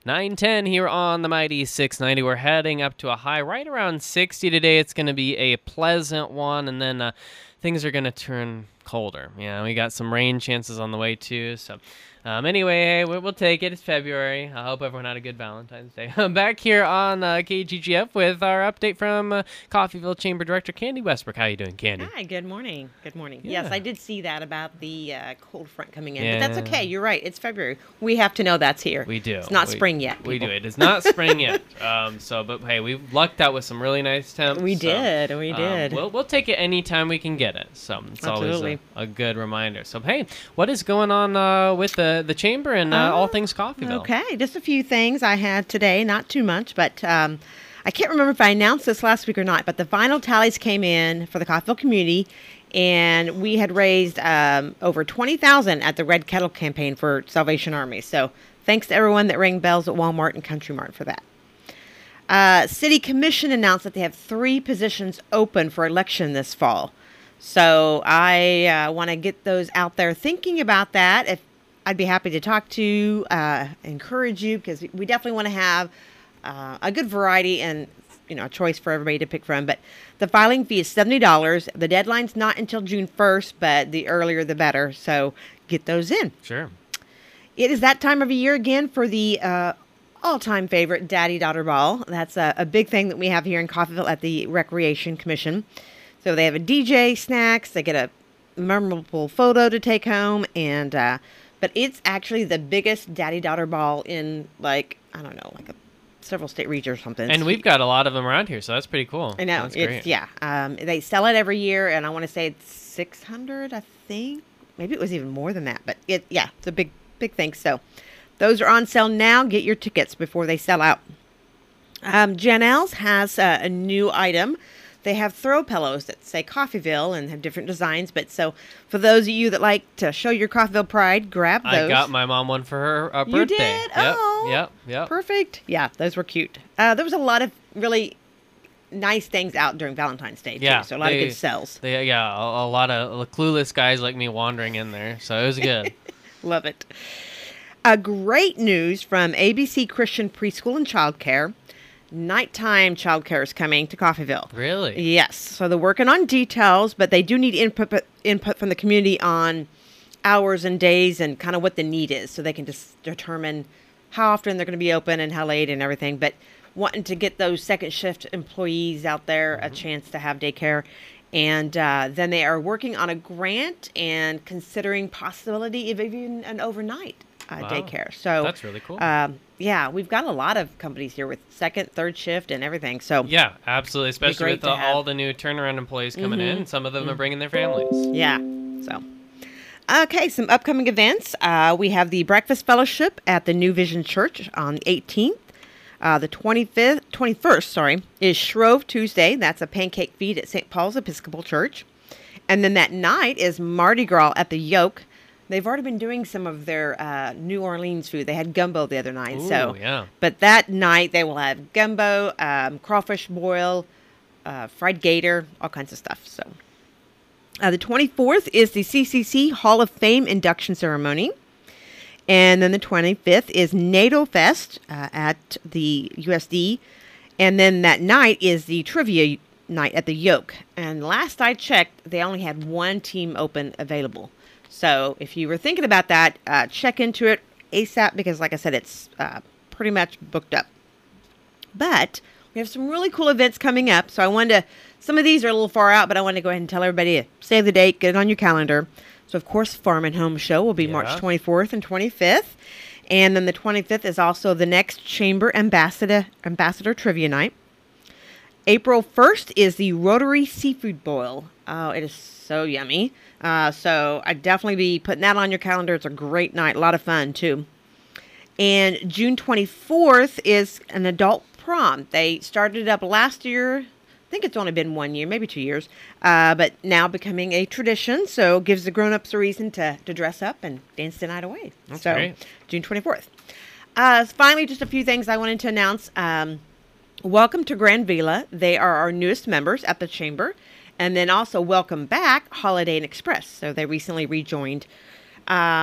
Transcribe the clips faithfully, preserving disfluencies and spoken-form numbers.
nine ten here on the Mighty six ninety. We're heading up to a high right around sixty today. It's going to be a pleasant one, and then uh, things are going to turn colder. Yeah, we got some rain chances on the way too, so... Um, anyway, we- we'll take it. It's February. I hope everyone had a good Valentine's Day. I'm back here on uh, K G G F with our update from uh, Coffeyville Chamber Director Candy Westbrook. How you doing, Candy? Hi, good morning. Good morning. Yeah. Yes, I did see that about the uh, cold front coming in, Yeah. but that's okay. You're right. It's February. We have to know that's here. We do. It's not We- spring yet. We do. people. It is not spring yet. Um, so, but hey, we lucked out with some really nice temps. We so, did. We um, did. we'll we'll take it anytime we can get it. So it's Absolutely. always a, a good reminder. So hey, what is going on uh, with the the chamber and uh, Uh, all things Coffeyville? Okay, just a few things I had today. Not too much, but um, I can't remember if I announced this last week or not. But the final tallies came in for the Coffeyville community, and we had raised um, over twenty thousand at the Red Kettle campaign for Salvation Army. So thanks to everyone that rang bells at Walmart and Country Mart for that. Uh, City Commission announced that they have three positions open for election this fall. So I uh, want to get those out there thinking about that. If I'd be happy to talk to you, uh, encourage you, because we definitely want to have uh, a good variety and, you know, a choice for everybody to pick from. But the filing fee is seventy dollars. The deadline's not until June first, but the earlier the better. So get those in. Sure. It is that time of year again for the uh, all-time favorite Daddy-Daughter Ball. That's a, a big thing that we have here in Coffeyville at the Recreation Commission. So they have a D J, snacks, they get a memorable photo to take home, and uh, but it's actually the biggest Daddy-Daughter Ball in, like, I don't know, like a several state regions or something. And we've got a lot of them around here, so that's pretty cool. I know. That's It's, great. yeah. Um, they sell it every year, and I want to say it's six hundred, I think. Maybe it was even more than that. But, it yeah, it's a big, big thing. So those are on sale now. Get your tickets before they sell out. Um, Janelle's has uh, a new item. They have throw pillows that say Coffeyville and have different designs. But so for those of you that like to show your Coffeyville pride, grab those. I got my mom one for her uh, birthday. You did? Yep, Oh, yep, yep. perfect. Yeah, those were cute. Uh, there was a lot of really nice things out during Valentine's Day, too. Yeah, So a lot they- of good sales. They, yeah, a, a lot of clueless guys like me wandering in there, so it was good. Love it. A great news from A B C Christian Preschool and Childcare. Nighttime childcare is coming to Coffeyville. Really? Yes. So they're working on details, but they do need input input from the community on hours and days and kind of what the need is, so they can just determine how often they're going to be open and how late and everything. But wanting to get those second shift employees out there Mm-hmm. a chance to have daycare. And uh, then they are working on a grant and considering possibility of even an overnight uh, Wow. daycare. So That's really cool. Um, yeah, we've got a lot of companies here with second, third shift and everything. So Yeah, absolutely. Especially great with to uh, have. all the new turnaround employees coming Mhm. in. Some of them are bringing their families. yeah, so. Okay, some upcoming events. Uh, we have the Breakfast Fellowship at the New Vision Church on the eighteenth. Uh, the twenty-fifth, twenty-first, sorry, is Shrove Tuesday. That's a pancake feed at Saint Paul's Episcopal Church. And then that night is Mardi Gras at the Yoke. They've already been doing some of their uh, New Orleans food. They had gumbo the other night. Ooh, so, yeah. But that night they will have gumbo, um, crawfish boil, uh, fried gator, all kinds of stuff. So. Uh, the twenty-fourth is the C C C Hall of Fame induction ceremony. And then the twenty-fifth is NATO Fest uh, at the U S D. And then that night is the trivia night at the Yoke. And last I checked, they only had one team open available. So if you were thinking about that, uh, check into it ASAP because, like I said, it's uh, pretty much booked up. But we have some really cool events coming up. So I wanted to, some of these are a little far out, but I wanted to go ahead and tell everybody to save the date, get it on your calendar. So, of course, Farm and Home Show will be Yeah. March twenty-fourth and twenty-fifth. And then the twenty-fifth is also the next Chamber Ambassador, Ambassador Trivia Night. April first is the Rotary Seafood Boil. Oh, it is so yummy. Uh, so I'd definitely be putting that on your calendar. It's a great night. A lot of fun, too. And June twenty-fourth is an adult prom. They started it up last year. I think it's only been one year, maybe two years. Uh, but now becoming a tradition. So gives the grown-ups a reason to, to dress up and dance the night away. That's so great. June twenty-fourth. Uh, finally, just a few things I wanted to announce. Um, welcome to Grand Villa. They are our newest members at the Chamber. And then also welcome back Holiday Inn Express. So they recently rejoined. Um,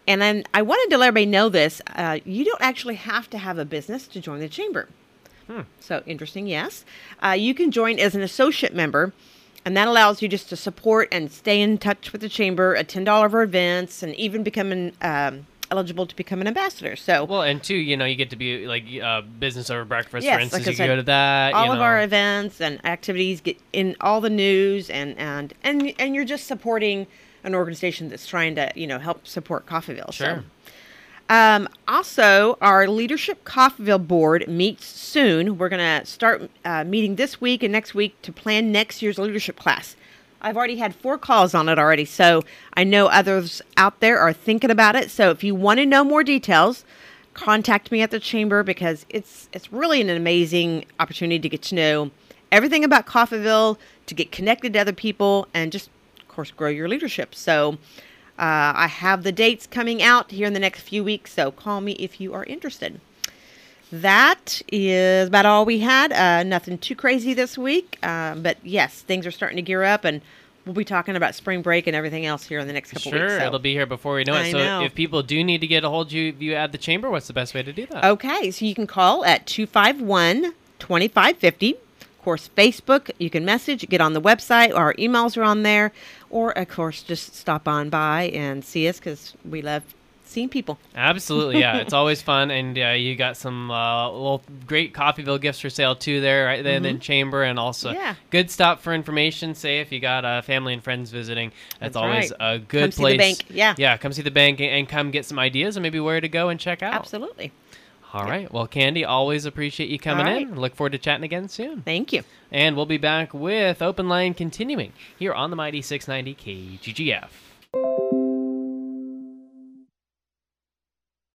And then I wanted to let everybody know this. Uh, you don't actually have to have a business to join the chamber. Hmm. So interesting, yes. Uh, you can join as an associate member, and that allows you just to support and stay in touch with the chamber, attend all of our events, and even become an, um, eligible to become an ambassador. So, well, and two, you know, you get to be like uh, business over breakfast, yes, for instance. like I you said, can go to that. all you of know. our events and activities get in all the news, and and and and you're just supporting an organization that's trying to, you know, help support Coffeyville. Sure. So, um, also, our Leadership Coffeyville board meets soon. We're going to start uh, meeting this week and next week to plan next year's leadership class. I've already had four calls on it already, so I know others out there are thinking about it. So if you want to know more details, contact me at the chamber, because it's it's really an amazing opportunity to get to know everything about Coffeyville, to get connected to other people, and just, of course, grow your leadership. So uh, I have the dates coming out here in the next few weeks, so call me if you are interested. That is about all we had. Uh, nothing too crazy this week, uh, but yes, things are starting to gear up, and we'll be talking about spring break and everything else here in the next couple sure, weeks. Sure, so. it'll be here before we know it. I so know. if people do need to get a hold of you, of you at the chamber, what's the best way to do that? Okay, so you can call at two five one, two five five zero. Of course, Facebook, you can message, get on the website, our emails are on there, or, of course, just stop on by and see us, because we love seeing people. Absolutely, yeah. It's always fun, and uh, you got some uh, little great Coffeyville gifts for sale, too, there, right there mm-hmm. in the chamber, and also yeah. good stop for information, say, if you got uh, family and friends visiting. That's, That's always right. a good come place. See the bank. Yeah. Yeah, come see the bank and, and come get some ideas and maybe where to go and check out. Absolutely. All right. Well, Candy, always appreciate you coming right. in. Look forward to chatting again soon. Thank you. And we'll be back with Open Line continuing here on the Mighty six ninety K G G F.